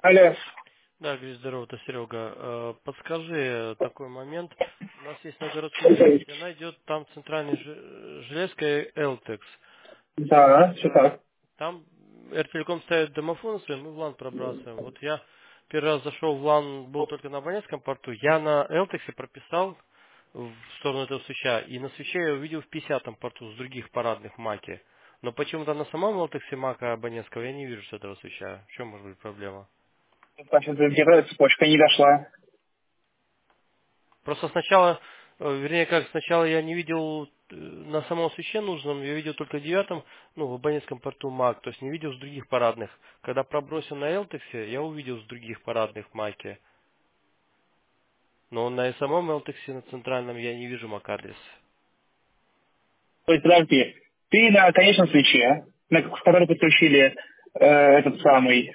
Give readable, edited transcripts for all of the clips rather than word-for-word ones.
Алло. Да, Гриш, здорово, это Серега. Подскажи такой момент. У нас есть на городской части, она идет там центральной железкой Элтекс. Да, все так. Там Эртелеком ставит домофон свой, мы в лан пробрасываем. Вот я первый раз зашел в лан, был только на абонентском порту. Я на Элтексе прописал в сторону этого свеча. И на свече я увидел в 50-м порту с других парадных маки. Но почему-то на самом Элтексе мака абонентского я не вижу с этого свеча. В чем может быть проблема? Значит, где-то цепочка не дошла. Просто сначала, вернее как, сначала я не видел на самом свече нужном, я видел только в 9, ну, в абонентском порту Mac, то есть не видел с других парадных. Когда пробросил на LTX, я увидел с других парадных Mac, но на самом LTX на центральном я не вижу MAC адрес. То есть, подожди, ты на конечном свече, к которому подключили этот самый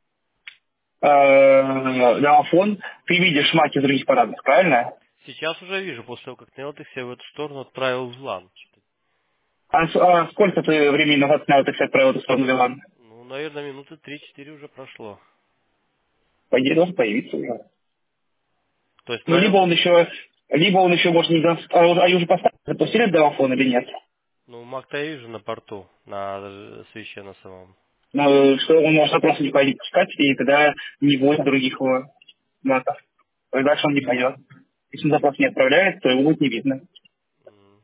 домофон, ты видишь маки других парадных, правильно? Сейчас уже вижу, после того, как на LTX я в эту сторону отправил в LAN. А сколько ты времени назад снял, так сказать, отправил эту сторону Ливан? Ну, наверное, минуты 3-4 уже прошло. По идее, должен появиться уже. То есть Ну, на L... либо он еще может не... они уже поставили, запустили домофон или нет? Ну, Mac-то я вижу на порту, на свече на самом. Ну, что он может просто не пойти пускать, и тогда не будет других его матов. То есть дальше он не пойдет. Если он запрос не отправляет, то его будет не видно. М.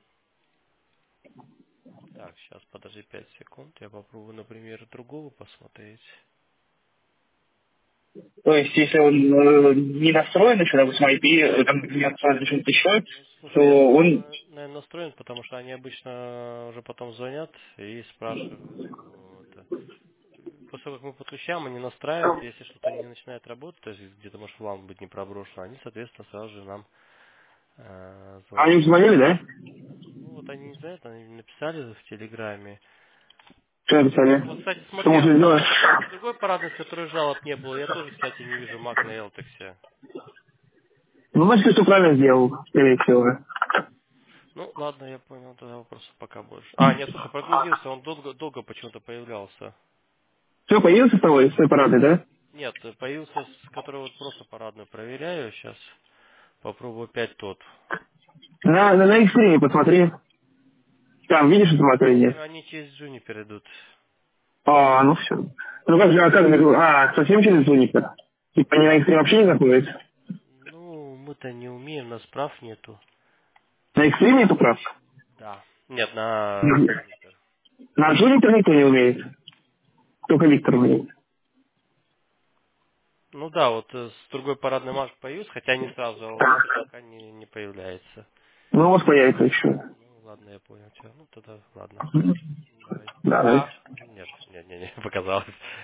Так, сейчас подожди 5 секунд. Я попробую, например, другого посмотреть. То есть, если он не настроен еще, допустим, IP, там, не настроен или что-то еще, Ну, то слушай, я, он... наверное, настроен, потому что они обычно уже потом звонят и спрашивают. Вот. После того, как мы подключаем, они настраивают, и если что-то не начинает работать, то есть где-то может план быть не проброшен, они, соответственно, сразу же нам Они звонят. уже звонили, да? Ну, вот они не знают, они написали в Телеграме. Что написали? Вот, кстати, Что смотри, можно сделать? с другой парадной, с которой жалоб не было, я тоже, кстати, не вижу Мак на Элтексе. Ну, значит, ты все правильно сделал, скорее всего. Ну, ладно, я понял, тогда вопросов пока больше. А, нет, слушай, прогрузился, он долго почему-то появлялся. Все, появился с той парадой, да? Нет, появился, с которого вот просто парадную проверяю, сейчас попробую опять тот. На экстриме посмотри. Там, видишь информацию или нет? Они через Juniper идут. А, ну все. Ну как же, совсем через Джунипер? Типа они на экстриме вообще не находятся? Ну, мы-то не умеем, нас прав нету. На экстриме нету прав? Да. Нет, на На Juniper. на Джунипер никто не умеет. Только Виктор умеет. Ну да, вот с другой парадной марк появился, хотя не сразу, а вот пока не появляется. Ну, у вас появится еще. Ну, ладно, я понял тебя. Ну, тогда ладно. Давай. Да, да. А, нет, не, показалось.